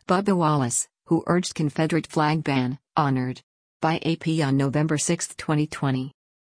Bubba Wallace, who urged Confederate flag ban, honored. By AP on November 6, 2020.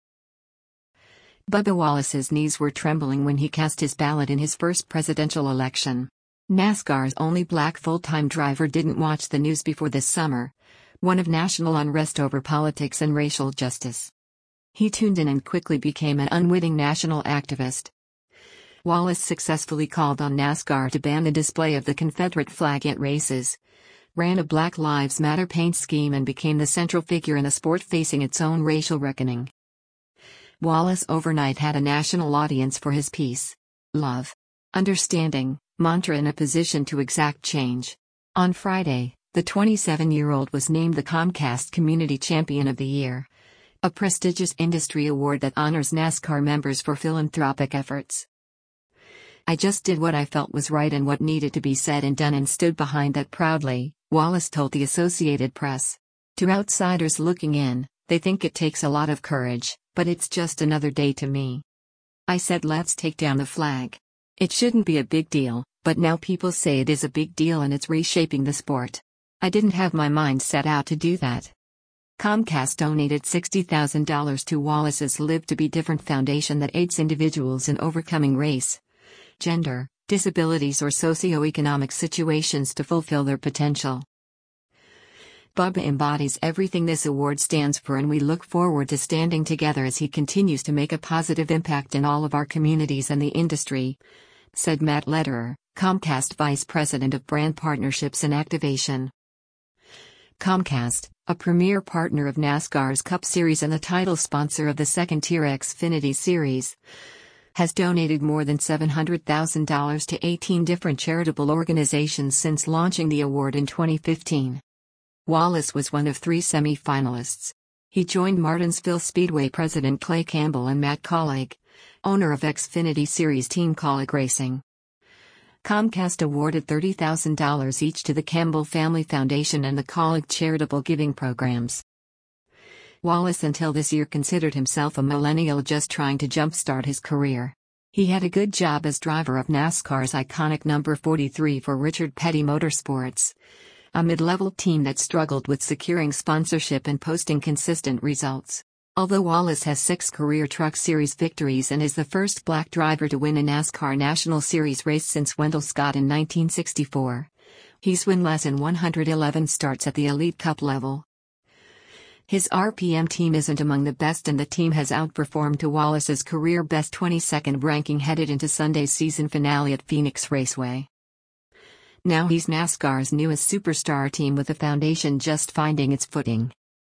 Bubba Wallace's knees were trembling when he cast his ballot in his first presidential election. NASCAR's only black full-time driver didn't watch the news before this summer, one of national unrest over politics and racial justice. He tuned in and quickly became an unwitting national activist. Wallace successfully called on NASCAR to ban the display of the Confederate flag at races, ran a Black Lives Matter paint scheme, and became the central figure in a sport facing its own racial reckoning. Wallace overnight had a national audience for his peace, love, understanding mantra in a position to exact change. On Friday, the 27-year-old was named the Comcast Community Champion of the Year, a prestigious industry award that honors NASCAR members for philanthropic efforts. "I just did what I felt was right and what needed to be said and done and stood behind that proudly," Wallace told the Associated Press. "To outsiders looking in, they think it takes a lot of courage, but it's just another day to me. I said let's take down the flag. It shouldn't be a big deal, but now people say it is a big deal and it's reshaping the sport. I didn't have my mind set out to do that." Comcast donated $60,000 to Wallace's Live to Be Different Foundation that aids individuals in overcoming race, gender, disabilities or socioeconomic situations to fulfill their potential. Bubba embodies everything this award stands for, and we look forward to standing together as he continues to make a positive impact in all of our communities and the industry, said Matt Lederer, Comcast Vice President of Brand Partnerships and Activation. Comcast, a premier partner of NASCAR's Cup Series and the title sponsor of the second-tier Xfinity Series, has donated more than $700,000 to 18 different charitable organizations since launching the award in 2015. Wallace was one of 3 semi-finalists. He joined Martinsville Speedway president Clay Campbell and Matt Colleague, owner of Xfinity Series team Colleague Racing. Comcast awarded $30,000 each to the Campbell Family Foundation and the Colleague charitable giving programs. Wallace until this year considered himself a millennial just trying to jumpstart his career. He had a good job as driver of NASCAR's iconic number 43 for Richard Petty Motorsports, a mid-level team that struggled with securing sponsorship and posting consistent results. Although Wallace has 6 career Truck Series victories and is the first black driver to win a NASCAR National Series race since Wendell Scott in 1964, he's winless in 111 starts at the Elite Cup level. His RPM team isn't among the best, and the team has outperformed to Wallace's career-best 22nd ranking headed into Sunday's season finale at Phoenix Raceway. Now he's NASCAR's newest superstar team, with the foundation just finding its footing.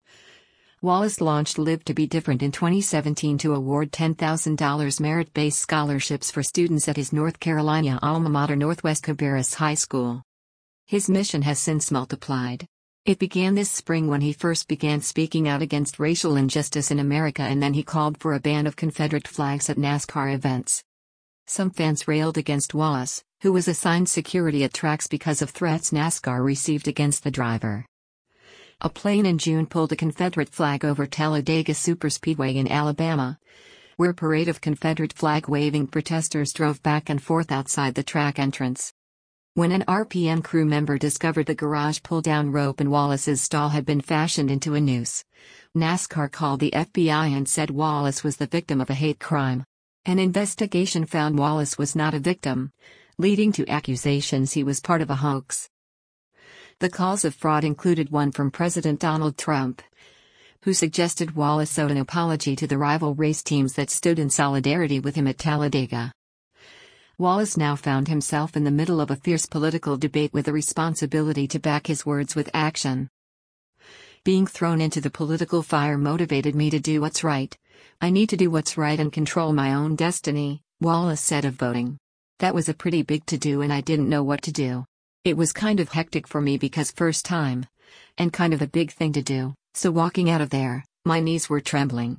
Wallace launched Live to Be Different in 2017 to award $10,000 merit-based scholarships for students at his North Carolina alma mater, Northwest Cabarrus High School. His mission has since multiplied. It began this spring when he first began speaking out against racial injustice in America, and then he called for a ban of Confederate flags at NASCAR events. Some fans railed against Wallace, who was assigned security at tracks because of threats NASCAR received against the driver. A plane in June pulled a Confederate flag over Talladega Superspeedway in Alabama, where a parade of Confederate flag-waving protesters drove back and forth outside the track entrance. When an RPM crew member discovered the garage pull-down rope in Wallace's stall had been fashioned into a noose, NASCAR called the FBI and said Wallace was the victim of a hate crime. An investigation found Wallace was not a victim, leading to accusations he was part of a hoax. The calls of fraud included one from President Donald Trump, who suggested Wallace owed an apology to the rival race teams that stood in solidarity with him at Talladega. Wallace now found himself in the middle of a fierce political debate with a responsibility to back his words with action. "Being thrown into the political fire motivated me to do what's right. I need to do what's right and control my own destiny," Wallace said of voting. "That was a pretty big to-do and I didn't know what to do. It was kind of hectic for me because first time, and kind of a big thing to do, so walking out of there, my knees were trembling."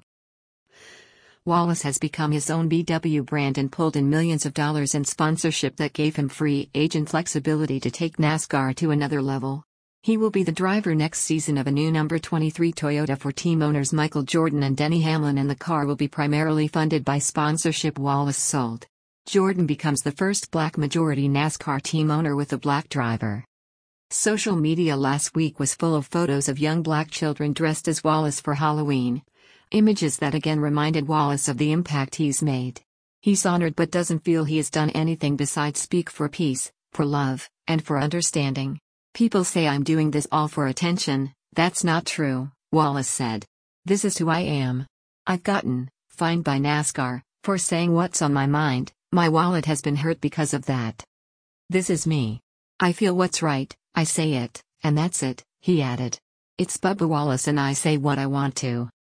Wallace has become his own VW brand and pulled in millions of dollars in sponsorship that gave him free agent flexibility to take NASCAR to another level. He will be the driver next season of a new number 23 Toyota for team owners Michael Jordan and Denny Hamlin, and the car will be primarily funded by sponsorship Wallace sold. Jordan becomes the first black majority NASCAR team owner with a black driver. Social media last week was full of photos of young black children dressed as Wallace for Halloween. Images that again reminded Wallace of the impact he's made. He's honored but doesn't feel he has done anything besides speak for peace, for love, and for understanding. People say I'm doing this all for attention. That's not true, Wallace said. This is who I am. I've gotten fined by NASCAR for saying what's on my mind. My wallet has been hurt because of that. This is me. I feel what's right, I say it, and that's it, he added. It's Bubba Wallace and I say what I want to.